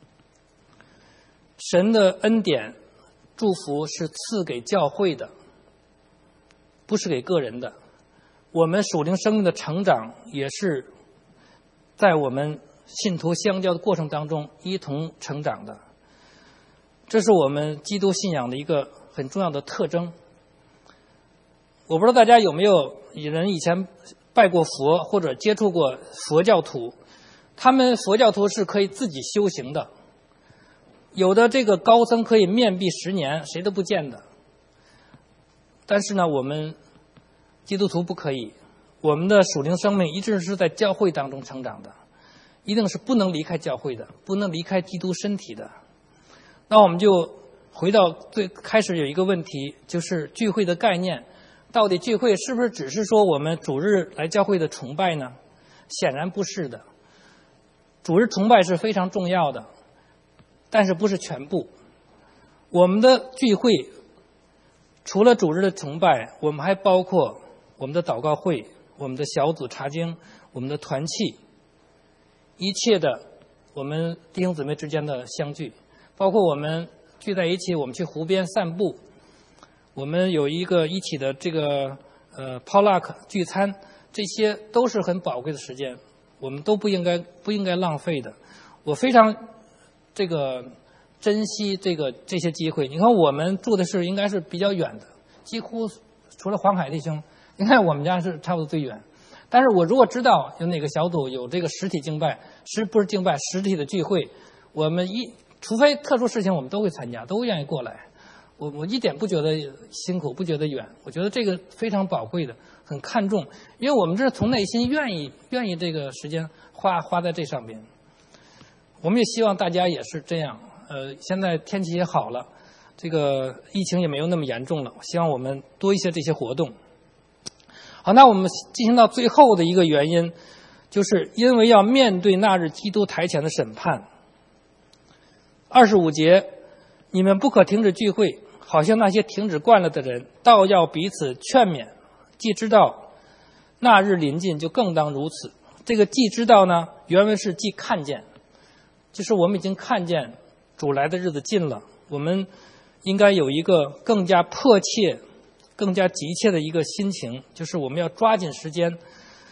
神的恩典祝福是赐给教会的，不是给个人的。我们属灵生命的成长也是在我们信徒相交的过程当中一同成长的，这是我们基督信仰的一个很重要的特征。我不知道大家有没有人以前拜过佛或者接触过佛教徒，他们佛教徒是可以自己修行的，有的这个高僧可以面壁十年谁都不见的，但是呢我们基督徒不可以，我们的属灵生命一直是在教会当中成长的，一定是不能离开教会的，不能离开基督身体的。那我们就回到最开始有一个问题，就是聚会的概念，到底聚会是不是只是说我们主日来教会的崇拜呢？显然不是的，主日崇拜是非常重要的，但是不是全部。我们的聚会除了主日的崇拜，我们还包括我们的祷告会、我们的小组查经、我们的团契，一切的我们弟兄姊妹之间的相聚，包括我们聚在一起，我们去湖边散步，我们有一个一起的这个呃 potluck 聚餐，这些都是很宝贵的时间，我们都不应该不应该浪费的。我非常这个珍惜这个这些机会。你看我们住的是应该是比较远的，几乎除了黄海弟兄，你看我们家是差不多最远。但是我如果知道有哪个小组有这个实体敬拜，实不是敬拜实体的聚会，我们一除非特殊事情我们都会参加，都愿意过来。我我一点不觉得辛苦，不觉得远，我觉得这个非常宝贵的，很看重，因为我们这是从内心愿意愿意这个时间花花在这上面。我们也希望大家也是这样。呃，现在天气也好了，这个疫情也没有那么严重了，希望我们多一些这些活动。好，那我们进行到最后的一个原因，就是因为要面对那日基督台前的审判。二十五节，你们不可停止聚会，好像那些停止惯了的人，倒要彼此劝勉，既知道那日临近，就更当如此。这个既知道呢，原文是既看见，就是我们已经看见主来的日子近了，我们应该有一个更加迫切更加急切的一个心情，就是我们要抓紧时间，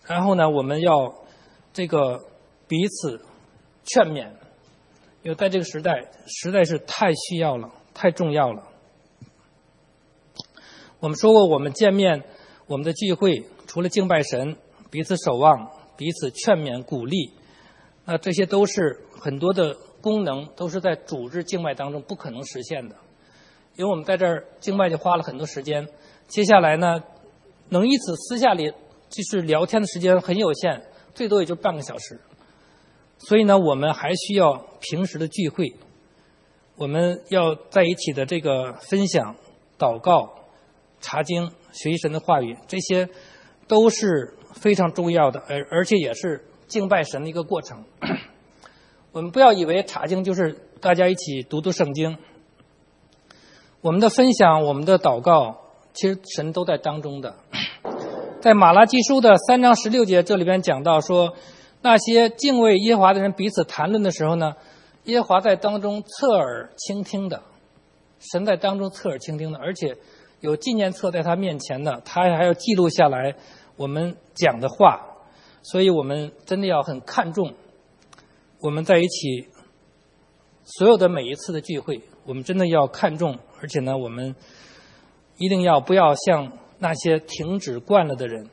然后呢，我们要这个彼此劝勉，因为在这个时代实在是太需要了，太重要了。我们说过，我们见面，我们的聚会，除了敬拜神，彼此守望，彼此劝勉鼓励，那这些都是很多的功能，都是在主日敬拜当中不可能实现的。因为我们在这儿敬拜就花了很多时间，接下来呢，能以此私下里就是聊天的时间很有限，最多也就半个小时。所以呢，我们还需要平时的聚会，我们要在一起的这个分享、祷告、查经、学习神的话语，这些都是非常重要的，而而且也是敬拜神的一个过程。我们不要以为查经就是大家一起读读圣经。我们的分享，我们的祷告，其实神都在当中的。在马拉基书的三章十六节，这里边讲到说，那些敬畏耶和华的人彼此谈论的时候呢，耶和华在当中侧耳倾听的，神在当中侧耳倾听的，而且有纪念册在他面前的，他还要记录下来我们讲的话。所以我们真的要很看重我们在一起所有的每一次的聚会，我们真的要看重，而且呢，我们一定要不要像那些停止惯了的人。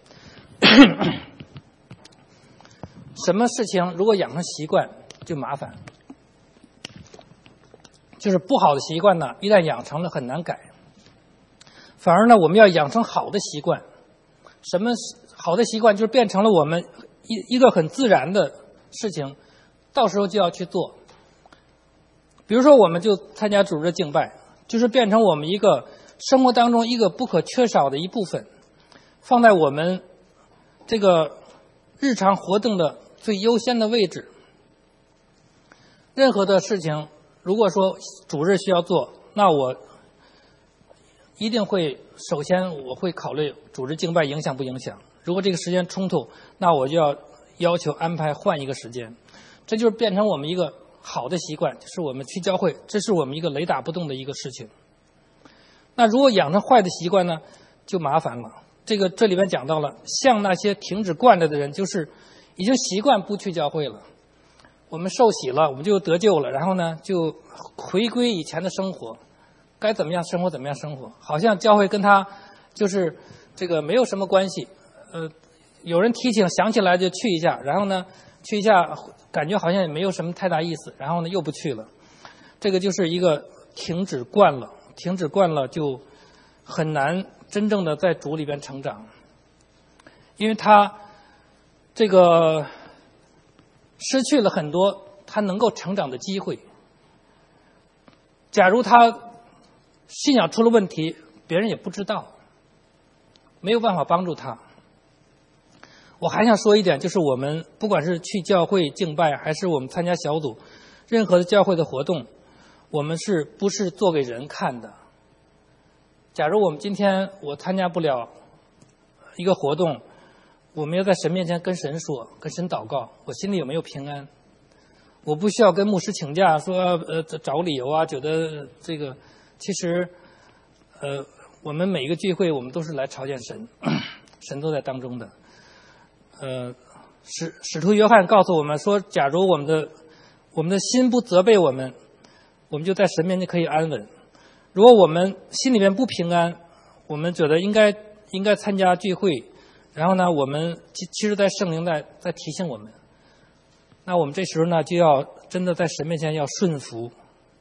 什么事情如果养成习惯就麻烦，就是不好的习惯呢，一旦养成了很难改。反而呢，我们要养成好的习惯。什么好的习惯？就是变成了我们一一个很自然的事情，到时候就要去做。比如说，我们就参加主日敬拜，就是变成我们一个生活当中一个不可缺少的一部分，放在我们这个日常活动的最优先的位置。任何的事情，如果说主日需要做，那我一定会首先我会考虑主日敬拜影响不影响。如果这个时间冲突，那我就要要求安排换一个时间。这就是变成我们一个好的习惯，就是我们去教会，这是我们一个雷打不动的一个事情。那如果养成坏的习惯呢，就麻烦了。这个这里边讲到了，像那些停止惯了的人，就是已经习惯不去教会了。我们受洗了，我们就得救了，然后呢，就回归以前的生活，该怎么样生活怎么样生活，好像教会跟他就是这个没有什么关系。呃，有人提醒想起来就去一下，然后呢，去一下感觉好像也没有什么太大意思，然后呢又不去了。这个就是一个停止惯了，停止惯了就很难真正的在主里边成长，因为他这个失去了很多他能够成长的机会。假如他信仰出了问题，别人也不知道，没有办法帮助他。我还想说一点，就是我们不管是去教会敬拜，还是我们参加小组，任何的教会的活动，我们是不是做给人看的？假如我们今天我参加不了一个活动，我们要在神面前跟神说，跟神祷告，我心里有没有平安？我不需要跟牧师请假，说呃找理由啊，觉得这个其实呃我们每一个聚会，我们都是来朝见神，神都在当中的。呃，使使徒约翰告诉我们说，假如我们的我们的心不责备我们，我们就在神面前可以安稳。如果我们心里面不平安，我们觉得应该应该参加聚会，然后呢，我们其其实在圣灵在在提醒我们，那我们这时候呢就要真的在神面前要顺服。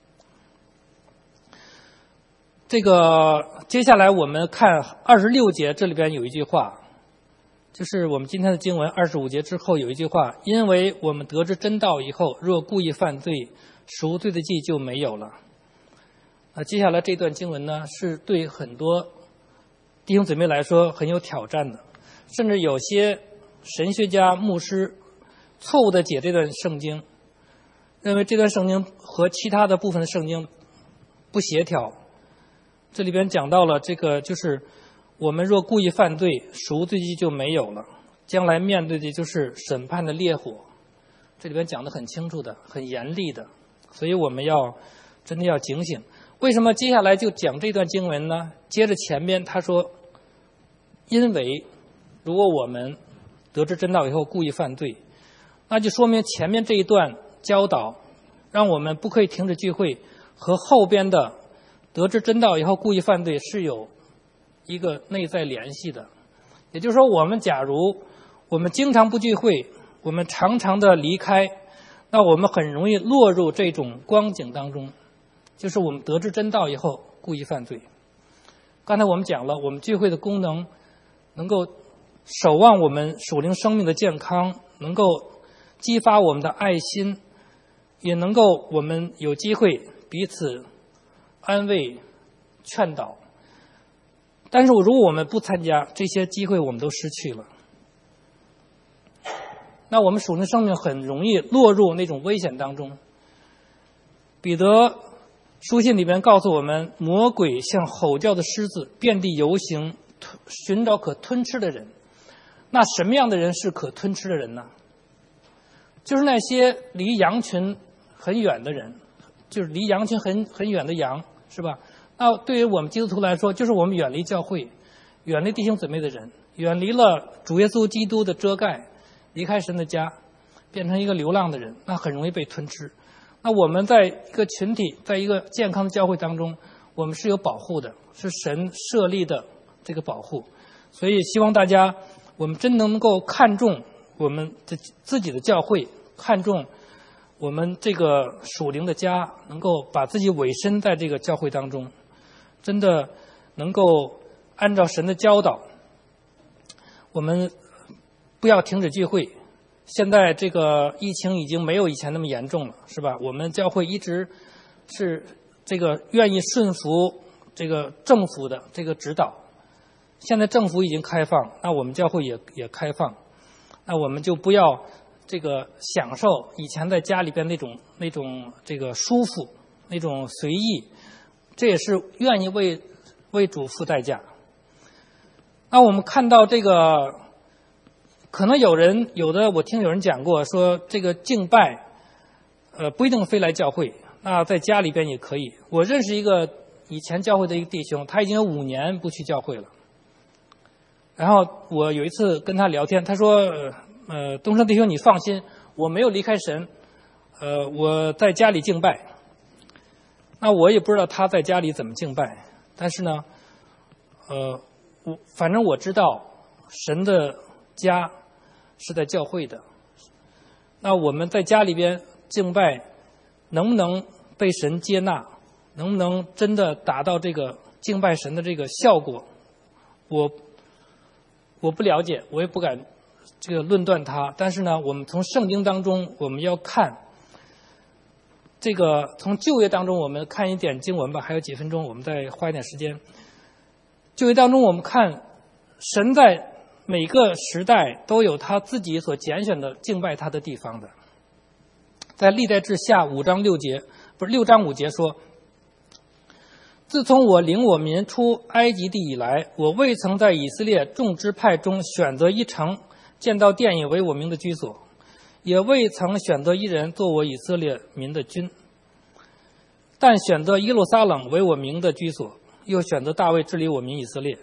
这个接下来我们看二十六节，这里边有一句话。就是我们今天的经文二十五节之后有一句话，因为我们得知真道以后，若故意犯罪，赎罪的祭就没有了。啊，接下来这段经文呢，是对很多弟兄姊妹来说很有挑战的，甚至有些神学家、牧师错误的解这段圣经，认为这段圣经和其他的部分的圣经不协调。这里边讲到了这个就是我们若故意犯罪，赎罪祭就没有了，将来面对的就是审判的烈火。这里边讲得很清楚的，很严厉的，所以我们要真的要警醒。为什么接下来就讲这段经文呢？接着前面他说，因为如果我们得知真道以后故意犯罪，那就说明前面这一段教导让我们不可以停止聚会，和后边的得知真道以后故意犯罪是有一个内在联系的。也就是说，我们假如我们经常不聚会，我们常常的离开，那我们很容易落入这种光景当中，就是我们得知真道以后故意犯罪。刚才我们讲了，我们聚会的功能能够守望我们属灵生命的健康，能够激发我们的爱心，也能够我们有机会彼此安慰劝导。但是如果我们不参加，这些机会我们都失去了，那我们属灵生命很容易落入那种危险当中。彼得书信里面告诉我们，魔鬼像吼叫的狮子，遍地游行，寻找可吞吃的人。那什么样的人是可吞吃的人呢？就是那些离羊群很远的人，就是离羊群很很远的羊，是吧？那对于我们基督徒来说，就是我们远离教会，远离弟兄姊妹的人，远离了主耶稣基督的遮盖，离开神的家，变成一个流浪的人，那很容易被吞吃。那我们在一个群体，在一个健康的教会当中，我们是有保护的，是神设立的这个保护。所以希望大家，我们真能够看重我们的自己的教会，看重我们这个属灵的家，能够把自己委身在这个教会当中，真的能够按照神的教导，我们不要停止聚会。现在这个疫情已经没有以前那么严重了，是吧？我们教会一直是这个愿意顺服这个政府的这个指导。现在政府已经开放，那我们教会也也开放，那我们就不要这个享受以前在家里边那种那种这个舒服，那种随意，这也是愿意为为主付代价。那我们看到这个。可能有人有的我听有人讲过，说这个敬拜呃不一定非来教会，那在家里边也可以。我认识一个以前教会的一个弟兄，他已经有五年不去教会了。然后我有一次跟他聊天，他说呃东升弟兄你放心，我没有离开神，呃我在家里敬拜。那我也不知道他在家里怎么敬拜，但是呢呃我反正我知道神的家是在教会的，那我们在家里边敬拜能不能被神接纳，能不能真的达到这个敬拜神的这个效果，我我不了解，我也不敢这个论断它。但是呢，我们从圣经当中我们要看这个，从旧约当中我们看一点经文吧，还有几分钟，我们再花一点时间。旧约当中我们看神在每个时代都有他自己所拣选的敬拜他的地方的。在历代志下五章六节，不是六章五节说，自从我领我民出埃及地以来，我未曾在以色列众支派中选择一城建造殿宇为我名的居所，也未曾选择一人做我以色列民的君，但选择耶路撒冷为我名的居所，又选择大卫治理我民以色列。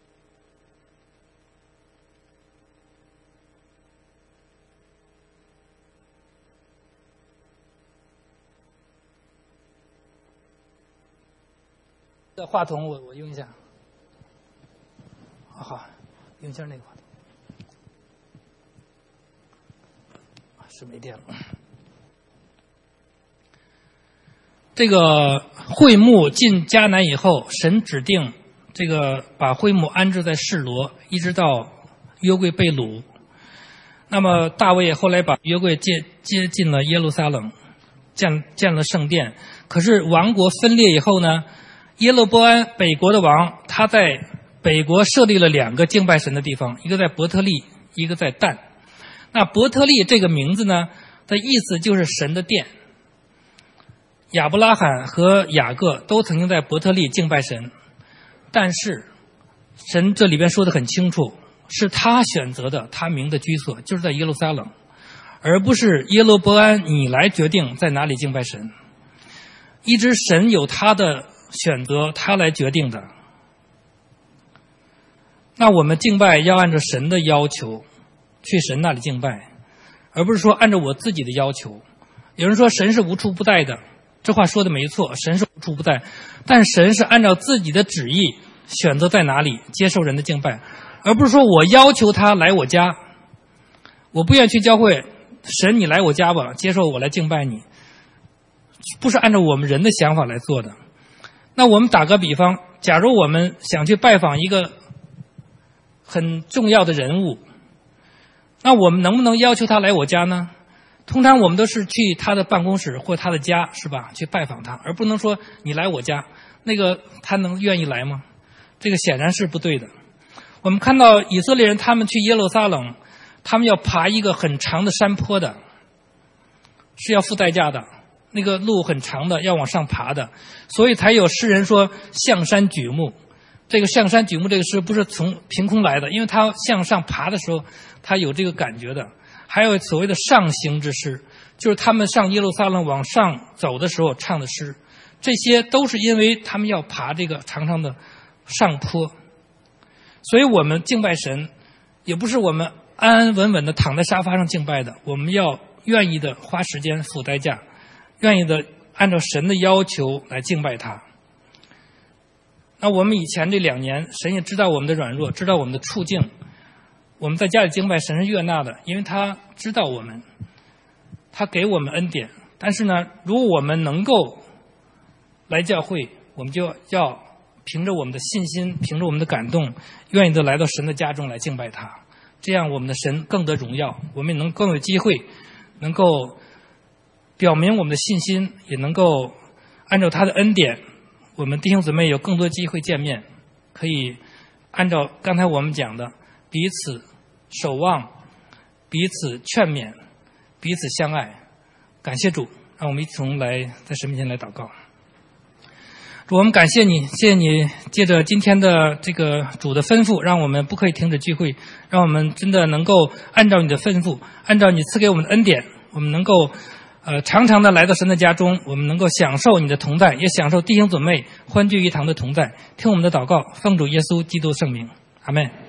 这话筒我我用一下，好，用一下那个话筒，是没电了。这个会幕进迦南以后，神指定这个把会幕安置在示罗，一直到约柜被掳。那么大卫后来把约柜接接进了耶路撒冷，建建了圣殿。可是王国分裂以后呢？耶罗波安北国的王，他在北国设立了两个敬拜神的地方，一个在伯特利，一个在但。那伯特利这个名字呢的意思就是神的殿。亚伯拉罕和雅各都曾经在伯特利敬拜神，但是神这里边说的很清楚，是他选择的他名的居所就是在耶路撒冷，而不是耶罗波安你来决定在哪里敬拜神。一直神有他的选择，他来决定的。那我们敬拜要按照神的要求去神那里敬拜，而不是说按照我自己的要求。有人说神是无处不在的，这话说的没错，神是无处不在，但神是按照自己的旨意选择在哪里接受人的敬拜，而不是说我要求他来我家，我不愿意去教会，神你来我家吧，接受我来敬拜你，不是按照我们人的想法来做的。那我们打个比方，假如我们想去拜访一个很重要的人物，那我们能不能要求他来我家呢？通常我们都是去他的办公室或他的家，是吧？去拜访他，而不能说你来我家，那个他能愿意来吗？这个显然是不对的。我们看到以色列人他们去耶路撒冷，他们要爬一个很长的山坡的，是要付代价的，那个路很长的，要往上爬的，所以才有诗人说向山举目。这个向山举目这个诗不是从凭空来的，因为他向上爬的时候他有这个感觉的。还有所谓的上行之诗，就是他们上耶路撒冷往上走的时候唱的诗，这些都是因为他们要爬这个长长的上坡。所以我们敬拜神也不是我们安安稳稳的躺在沙发上敬拜的，我们要愿意的花时间付代价，愿意的按照神的要求来敬拜他。那我们以前这两年，神也知道我们的软弱，知道我们的处境，我们在家里敬拜，神是悦纳的，因为他知道我们，他给我们恩典。但是呢，如果我们能够来教会，我们就要凭着我们的信心，凭着我们的感动，愿意的来到神的家中来敬拜他，这样我们的神更得荣耀，我们也能更有机会能够表明我们的信心，也能够按照他的恩典，我们弟兄姊妹有更多机会见面，可以按照刚才我们讲的彼此守望，彼此劝勉，彼此相爱。感谢主，让我们一同来在神面前来祷告。主，我们感谢你，谢谢你借着今天的这个主的吩咐，让我们不可以停止聚会，让我们真的能够按照你的吩咐，按照你赐给我们的恩典，我们能够呃常常的来到神的家中，我们能够享受你的同在，也享受弟兄姊妹欢聚一堂的同在。听我们的祷告，奉主耶稣基督圣名，阿们。